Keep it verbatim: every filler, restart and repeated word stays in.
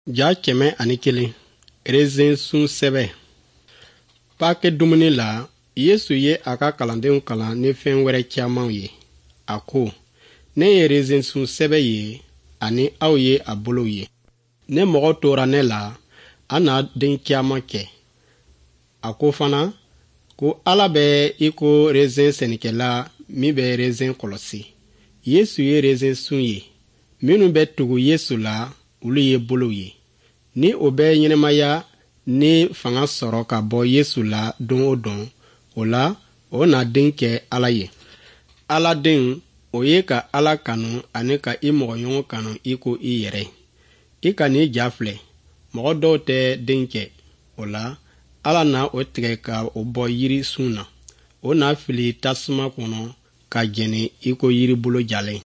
Ja kɛmɛ ani kelen rezen sun sɛbɛ. Paakɛ dumuni la, Yesu ye a ka kalandenw kalan ni fɛn wɛrɛ caman ye. A ko, ne ye rezen sun sɛbɛ ye ani aw ye a bolow ye. Ne mɔgɔ tora ne la, a n'a den caman kɛ. A ko fana, ko Ala bɛ i ko rezen sɛnɛkɛla min bɛ rezen kɔlɔsi. Yesu ye rezen sun ye. Minnu bɛ tugu Yesu la, olu ye bolow ye. Ni o bɛ ɲɛnɛmaya ni fanga sɔrɔ ka bɔ Yesu la don o don, o la, o na den kɛ Ala ye. Ala den, o ye ka Ala kanu ani ka i mɔgɔɲɔgɔn kanu i ko i yɛrɛ. I ka n'i ja filɛ, mɔgɔ dɔw tɛ den kɛ. O la, Ala na o tigɛ ka o bɔ yiri sun na. O na fili tasuma kɔnɔ ka jɛni i ko yiri bolo jalen.